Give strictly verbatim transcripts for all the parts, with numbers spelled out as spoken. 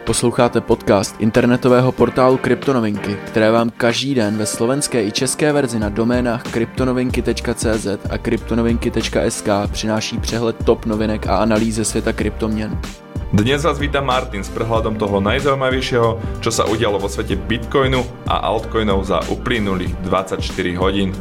Posloucháte podcast internetového portálu Kryptonovinky, které vám každý den ve slovenské i české verzi na doménách kryptonovinky tečka cé zet a kryptonovinky tečka es ká přináší přehled top novinek a analýzy ze světa kryptoměn. Dnes vás víta Martin s prehľadom toho najzaujímavejšieho, čo sa udialo vo svete Bitcoinu a altcoinov za uplynulých dvadsaťštyri hodín.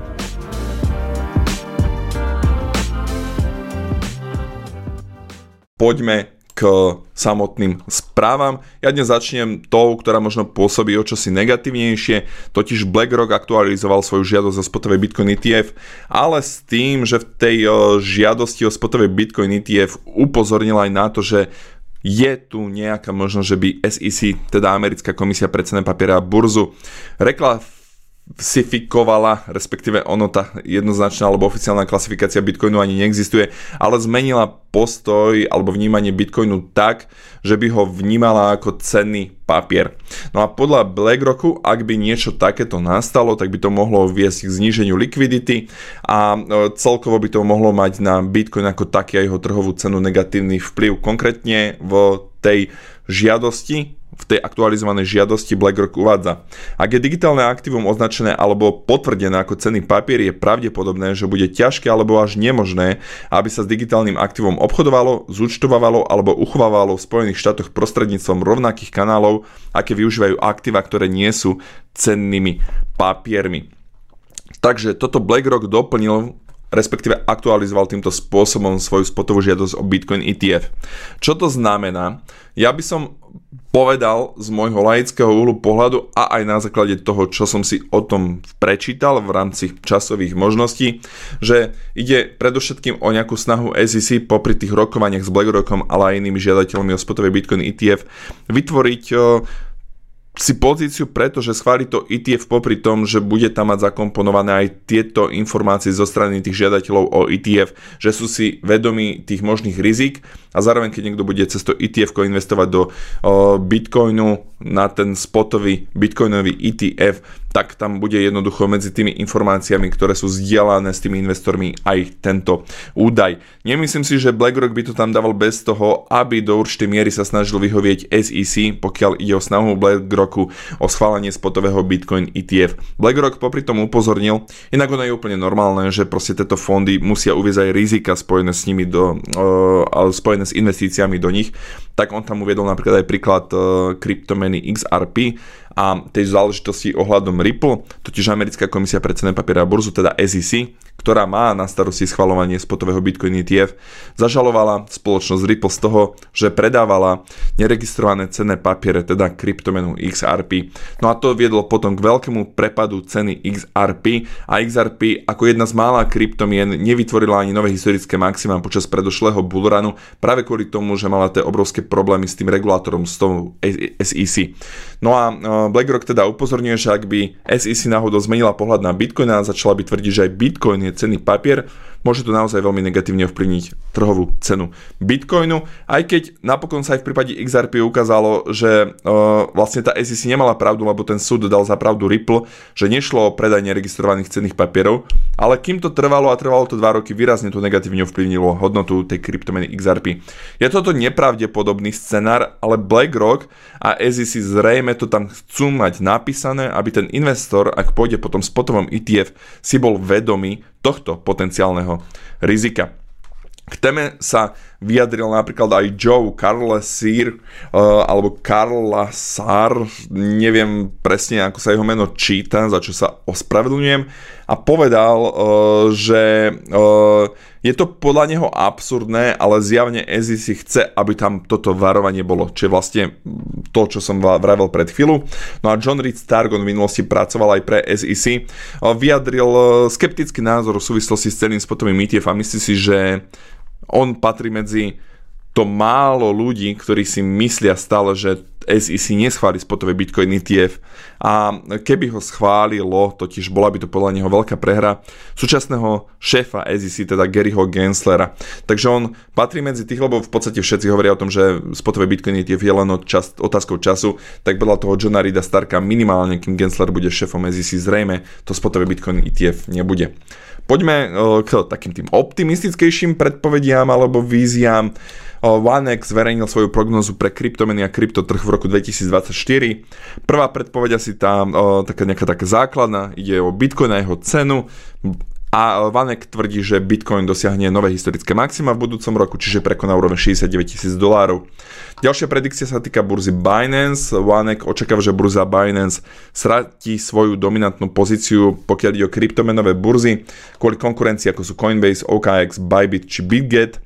Poďme k samotným správam. Ja dnes začnem tou, ktorá možno pôsobí o čosi negatívnejšie, totiž BlackRock aktualizoval svoju žiadosť o spotovej Bitcoin í tí ef, ale s tým, že v tej žiadosti o spotovej Bitcoin í tí ef upozornil aj na to, že je tu nejaká možnosť, že by es í cé, teda americká komisia pre cenné papiere a burzu, reklasifikovala, respektíve ono, tá jednoznačná alebo oficiálna klasifikácia Bitcoinu ani neexistuje, ale zmenila postoj alebo vnímanie Bitcoinu tak, že by ho vnímala ako cenný papier. No a podľa BlackRocku, ak by niečo takéto nastalo, tak by to mohlo viesť k zníženiu likvidity a celkovo by to mohlo mať na Bitcoin ako taký a jeho trhovú cenu negatívny vplyv. Konkrétne v tej žiadosti, v tej aktualizovanej žiadosti BlackRock uvádza: ak je digitálne aktívum označené alebo potvrdené ako cenný papier, je pravdepodobné, že bude ťažké alebo až nemožné, aby sa s digitálnym aktívom obchodovalo, zúčtovávalo alebo uchovávalo v Spojených štátoch prostredníctvom rovnakých kanálov, aké využívajú aktíva, ktoré nie sú cennými papiermi. Takže toto BlackRock doplnil, respektíve aktualizoval týmto spôsobom svoju spotovú žiadosť o Bitcoin í tí ef. Čo to znamená? Ja by som povedal z môjho laického uhlu pohľadu a aj na základe toho, čo som si o tom prečítal v rámci časových možností, že ide predovšetkým o nejakú snahu es í cé popri tých rokovaniach s BlackRockom, ale aj inými žiadateľmi o spotovej Bitcoin í tí ef vytvoriť si pozíciu, pretože schváli to í tí ef popri tom, že bude tam mať zakomponované aj tieto informácie zo strany tých žiadateľov o í tí ef, že sú si vedomí tých možných rizik a zároveň, keď niekto bude cez to í tí ef investovať do o, Bitcoinu na ten spotový bitcoinový í tí ef, tak tam bude jednoducho medzi tými informáciami, ktoré sú zdieľané s tými investormi, aj tento údaj. Nemyslím si, že BlackRock by to tam dával bez toho, aby do určitej miery sa snažil vyhovieť es í cé, pokiaľ ide o snahu BlackRocku o schválenie spotového Bitcoin í tí ef. BlackRock popri tom upozornil, inak ono je úplne normálne, že proste tieto fondy musia uviesť aj rizika spojené s nimi do, uh, spojené s investíciami do nich, tak on tam uviedol napríklad aj príklad uh, kryptomeny iks er pé a tej záležitosti ohľadom Ripple, totiž americká komisia pre cenné papiere a burzu, teda es í cé, ktorá má na starosti schvaľovanie spotového Bitcoin í tí ef, zažalovala spoločnosť Ripple z toho, že predávala neregistrované cenné papiere, teda kryptomenu iks er pé. No a to viedlo potom k veľkému prepadu ceny iks er pé a iks er pé ako jedna z mála kryptomien nevytvorila ani nové historické maximum počas predošlého bullrunu, práve kvôli tomu, že mala tie obrovské problémy s tým regulátorom, s tou es í cé. No a BlackRock teda upozorňuje, že ak by es í cé náhodou zmenila pohľad na Bitcoin a začala by tvrdiť, že aj Bitcoin je cenný papier, môže to naozaj veľmi negatívne ovplyvniť trhovú cenu Bitcoinu, aj keď napokon sa aj v prípade iks er pé ukázalo, že uh, vlastne tá es í cé nemala pravdu, lebo ten súd dal za pravdu Ripple, že nešlo o predaj neregistrovaných cenných papierov, ale kým to trvalo a trvalo to dva roky, výrazne to negatívne ovplyvnilo hodnotu tej kryptomeny iks er pé. Je toto nepravdepodobný scenár, ale BlackRock a es í cé zrejme to tam chcú mať napísané, aby ten investor, ak pôjde po tom spotovom í tí ef, si bol vedomý tohto potenciálneho rizika. K téme sa vyjadril napríklad aj Joe Carlesir uh, alebo Carlasar, neviem presne, ako sa jeho meno číta, za čo sa ospravedlňujem, a povedal, uh, že uh, je to podľa neho absurdné, ale zjavne es í cé chce, aby tam toto varovanie bolo, čo je vlastne to, čo som vravel pred chvíľu. No a John Reed Stark, on v minulosti pracoval aj pre es í cé, uh, vyjadril uh, skeptický názor v súvislosti s celým spotovým í tí ef a myslí si, že on patrí medzi to málo ľudí, ktorí si myslia stále, že es í cé neschváli spotové Bitcoin í tí ef, a keby ho schválilo, totiž bola by to podľa neho veľká prehra súčasného šéfa es í cé, teda Garyho Genslera. Takže on patrí medzi tých, lebo v podstate všetci hovoria o tom, že spotové Bitcoin í tí ef je len čas, otázkou času, tak podľa toho Johna Reeda Starka minimálne, kým Gensler bude šéfom es í cé, zrejme to spotové Bitcoin í tí ef nebude. Poďme k takým tým optimistickejším predpovediam alebo víziám. Vanek zverejnil svoju prognózu pre kryptomeny a kryptotrh v roku dvetisícdvadsaťštyri. Prvá predpoveď asi tá taká nejaká taká základná, ide o Bitcoin a jeho cenu. A Vanek tvrdí, že Bitcoin dosiahne nové historické maxima v budúcom roku, čiže prekoná úroveň šesťdesiatdeväť tisíc dolárov. Ďalšia predikcia sa týka burzy Binance. Vanek očakáva, že burza Binance stratí svoju dominantnú pozíciu, pokiaľ ide o kryptomenové burzy, kvôli konkurencii ako sú Coinbase, O K X, Bybit či BitGet,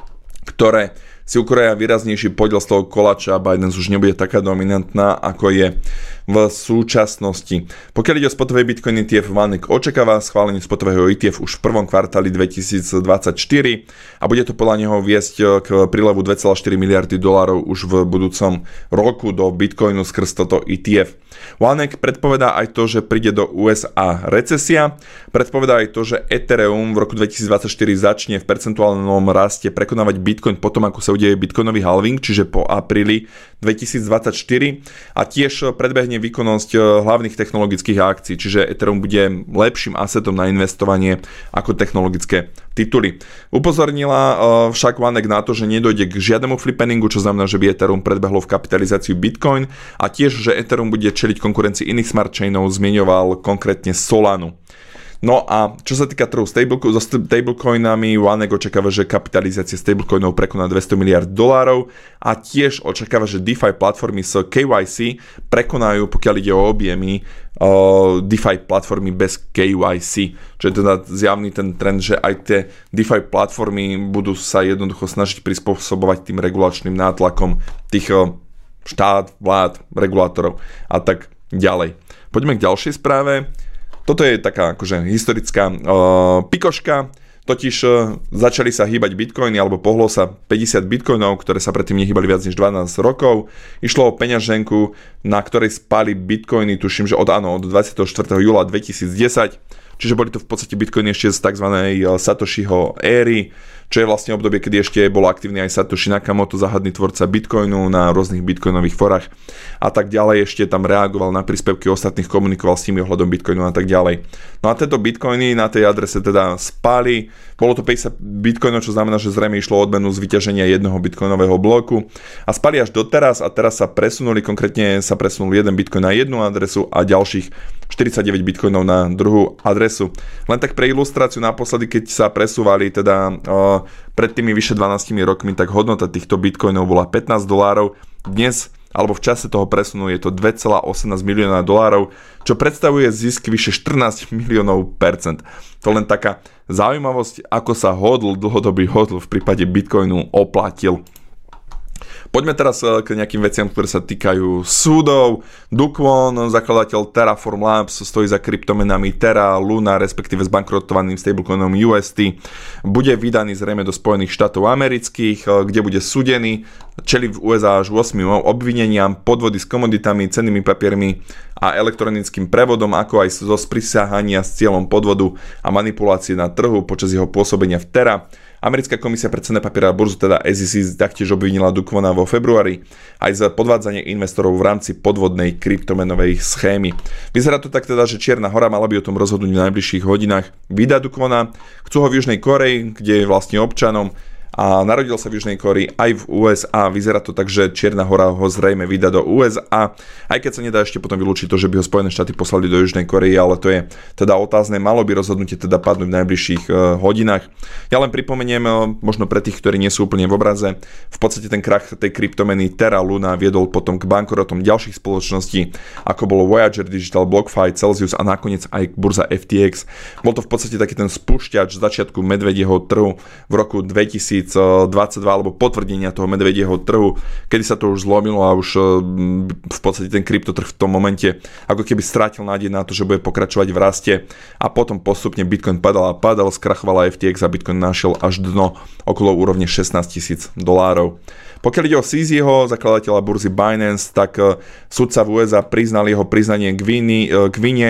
ktoré si ukroja výraznejší podiel z toho koláča a Binance už nebude taká dominantná, ako je v súčasnosti. Pokiaľ ide o spotové Bitcoin é té ef, Vanek očakáva schválenie spotového é té ef už v prvom kvartáli dvetisícdvadsaťštyri a bude to podľa neho viesť k prílevu dva celé štyri miliardy dolárov už v budúcom roku do Bitcoinu skrz toto é té ef. Vanek predpovedá aj to, že príde do ú es á recesia, predpovedá aj to, že Ethereum v roku dvetisícdvadsaťštyri začne v percentuálnom raste prekonávať Bitcoin potom, ako sa udeje Bitcoinový halving, čiže po apríli dvetisícdvadsaťštyri, a tiež predbehne výkonnosť hlavných technologických akcií, čiže Ethereum bude lepším asetom na investovanie ako technologické tituly. Upozornila však Vanek na to, že nedojde k žiadnemu flippeningu, čo znamená, že by Ethereum predbehlo v kapitalizáciu Bitcoin, a tiež, že Ethereum bude čeliť konkurencii iných smart chainov, zmieňoval konkrétne Solanu. No a čo sa týka trhu stableco- so stablecoinami, Vanek očakáva, že kapitalizácia stablecoinov prekoná dvesto miliárd dolárov a tiež očakáva, že DeFi platformy s ká vaj sí prekonajú, pokiaľ ide o objemy, uh, DeFi platformy bez ká vaj sí. Čo je teda zjavný ten trend, že aj tie DeFi platformy budú sa jednoducho snažiť prispôsobovať tým regulačným nátlakom tých uh, štát, vlád, regulátorov a tak ďalej. Poďme k ďalšej správe. Toto je taká akože historická uh, pikoška, totiž uh, začali sa hýbať bitcoiny, alebo pohlo sa päťdesiat bitcoinov, ktoré sa predtým nehýbali viac než dvanásť rokov. Išlo o peňaženku, na ktorej spali bitcoiny, tuším, že od, áno, od dvadsiateho štvrtého júla dvetisícdesať, čiže boli to v podstate bitcoiny ešte z tzv. Satoshiho éry, čo je vlastne obdobie, kedy ešte bol aktívny aj Satoshi Nakamoto, záhadný tvorca Bitcoinu na rôznych bitcoinových forách a tak ďalej. Ešte tam reagoval na príspevky ostatných, komunikoval s nimi ohľadom Bitcoinu a tak ďalej. No a tieto bitcoiny na tej adrese teda spali. Bolo to päťdesiat bitcoinov, čo znamená, že zrejme išlo o odmenu z vyťaženia jedného bitcoinového bloku. A spali až doteraz a teraz sa presunuli, konkrétne sa presunul jeden bitcoin na jednu adresu a ďalších štyridsaťdeväť bitcoinov na druhú adresu. Len tak pre ilustráciu, naposledy, keď sa presúvali teda uh, pred tými vyše dvanástimi rokmi, tak hodnota týchto bitcoinov bola pätnásť dolárov. Dnes, alebo v čase toho presunu, je to dva celé osemnásť milióna dolárov, čo predstavuje zisk vyše štrnásť miliónov percent. To len taká zaujímavosť, ako sa hodl, dlhodobý hodl v prípade bitcoinu oplatil. Poďme teraz k nejakým veciam, ktoré sa týkajú súdov. Do Kwon, zakladateľ Terraform Labs, stojí za kryptomenami Terra, Luna, respektíve zbankrotovaným stablecoinom ú es té. Bude vydaný zrejme do Spojených štátov amerických, kde bude súdený. Čelí v ú es á až ôsmim obvineniam, podvody s komoditami, cennými papiermi a elektronickým prevodom, ako aj zo sprisahania s cieľom podvodu a manipulácie na trhu počas jeho pôsobenia v Terra. Americká komisia pre cenné papiere a burzu, teda es í cé, taktiež obvinila Do Kwona vo februári aj za podvádzanie investorov v rámci podvodnej kryptomenovej schémy. Vyzerá to tak teda, že Čierna hora mala by o tom rozhodnúť v najbližších hodinách. Vydá Do Kwona, chcú ho v Južnej Koreji, kde je vlastne občanom, a narodil sa v Južnej Kórei aj v ú es á. Vyzerá to tak, že Čierna hora ho zrejme vydá do ú es á, aj keď sa nedá ešte potom vylúčiť to, že by ho Spojené štáty poslali do Južnej Kórei, ale to je teda otázne. Malo by rozhodnutie teda padnúť v najbližších uh, hodinách. Ja len pripomeniem, uh, možno pre tých, ktorí nie sú úplne v obraze, v podstate ten krach tej kryptomeny Terra Luna viedol potom k bankrotom ďalších spoločností, ako bolo Voyager Digital, BlockFi, Celsius a nakoniec aj burza ef té iks. Bol to v podstate taký ten spúšťač začiatku medvedieho trhu v roku dvetisícdvadsaťdva, alebo potvrdenia toho medvedieho trhu, kedy sa to už zlomilo a už v podstate ten kryptotrh v tom momente ako keby strátil nádej na to, že bude pokračovať v raste, a potom postupne Bitcoin padal a padal, skrachovala ef té iks a Bitcoin našiel až dno okolo úrovne šestnásť tisíc dolárov. Pokiaľ ide o Sizieho, zakladateľa burzy Binance, tak sudca v ú es á priznal jeho priznanie k, viny, k vine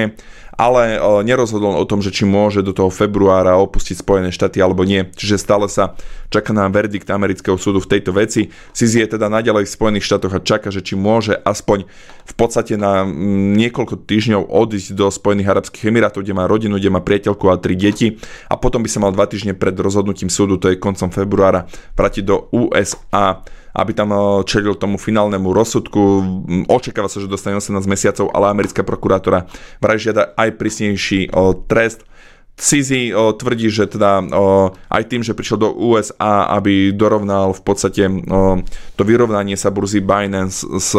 ale nerozhodol o tom, že či môže do toho februára opustiť Spojené štáty alebo nie. Čiže stále sa čaká na verdikt amerického súdu v tejto veci. Sisi je teda naďalej v Spojených štátoch a čaká, že či môže aspoň v podstate na niekoľko týždňov odísť do Spojených arabských emirátov, kde má rodinu, kde má priateľku a tri deti a potom by sa mal dva týždne pred rozhodnutím súdu, to je koncom februára, vrátiť do ú es á, aby tam čelil tomu finálnemu rozsudku. Očakáva sa, že dostane osemnásť mesiacov, ale americká prokurátora vraj žiada aj prísnejší trest. Sisi tvrdí, že teda aj tým, že prišiel do ú es á, aby dorovnal v podstate to vyrovnanie sa burzy Binance s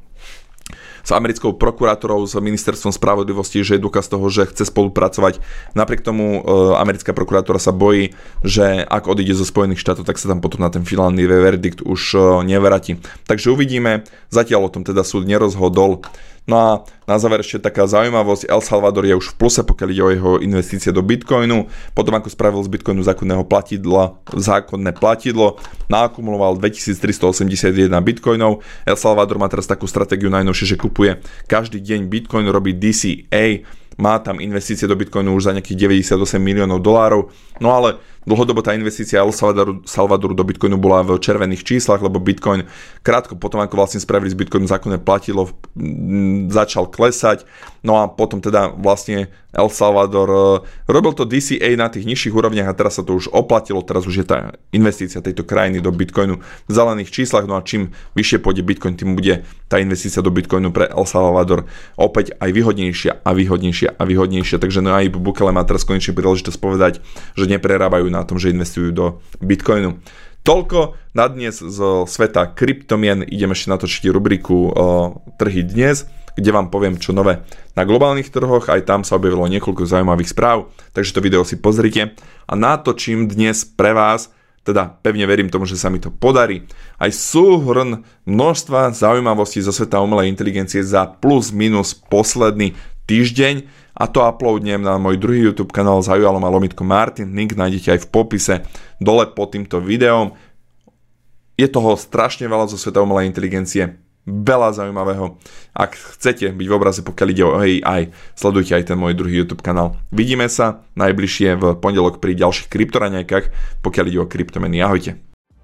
s americkou prokurátorou, s ministerstvom spravodlivosti, že je dôkaz toho, že chce spolupracovať. Napriek tomu e, americká prokurátora sa bojí, že ak odíde zo Spojených štátov, tak sa tam potom na ten finálny verdikt už e, nevráti. Takže uvidíme, zatiaľ o tom teda súd nerozhodol. No a na záver ešte taká zaujímavosť, El Salvador je už v pluse, pokiaľ ide o jeho investície do Bitcoinu. Potom ako spravil z Bitcoinu zákonného platidla, zákonné platidlo, naakumuloval dvetisíctristoosemdesiatjeden Bitcoinov. El Salvador má teraz takú stratégiu najnovšie, že kupuje každý deň Bitcoin, robí dé cé á, má tam investície do Bitcoinu už za nejakých deväťdesiatosem miliónov dolárov, no ale dlhodobo tá investícia El Salvadoru, Salvadoru do Bitcoinu bola v červených číslach, lebo Bitcoin krátko potom, ako vlastne spravili z Bitcoinu zákonné platidlo, začal klesať, no a potom teda vlastne El Salvador robil to dé cé á na tých nižších úrovniach a teraz sa to už oplatilo, teraz už je tá investícia tejto krajiny do Bitcoinu v zelených číslach, no a čím vyššie pôjde Bitcoin, tým bude tá investícia do Bitcoinu pre El Salvador opäť aj výhodnejšia a výhodnejšia a výhodnejšia, takže Nayib Bukele má teraz konečne príležitosť povedať, že neprerábajú na tom, že investujú do Bitcoinu. Toľko na dnes zo sveta kryptomien. Idem ešte natočiť rubriku o, Trhy dnes, kde vám poviem, čo nové na globálnych trhoch. Aj tam sa objavilo niekoľko zaujímavých správ, takže to video si pozrite. A natočím dnes pre vás, teda pevne verím tomu, že sa mi to podarí, aj súhrn množstva zaujímavostí zo sveta umelej inteligencie za plus minus posledný týždeň, a to uploadnem na môj druhý YouTube kanál s Hajualom a Lomitko Martin. Link nájdete aj v popise dole pod týmto videom. Je toho strašne veľa zo sveta umelej inteligencie, veľa zaujímavého. Ak chcete byť v obraze, pokiaľ ide o á í, sledujte aj ten môj druhý YouTube kanál. Vidíme sa najbližšie v pondelok pri ďalších kryptoraňajkách, pokiaľ ide o kryptomeny. Ahojte.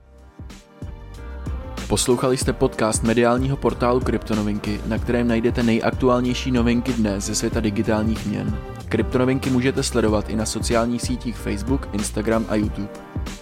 Poslouchali jste podcast mediálního portálu Kryptonovinky, na kterém najdete nejaktuálnější novinky dnes ze světa digitálních měn. Kryptonovinky můžete sledovat i na sociálních sítích Facebook, Instagram a YouTube.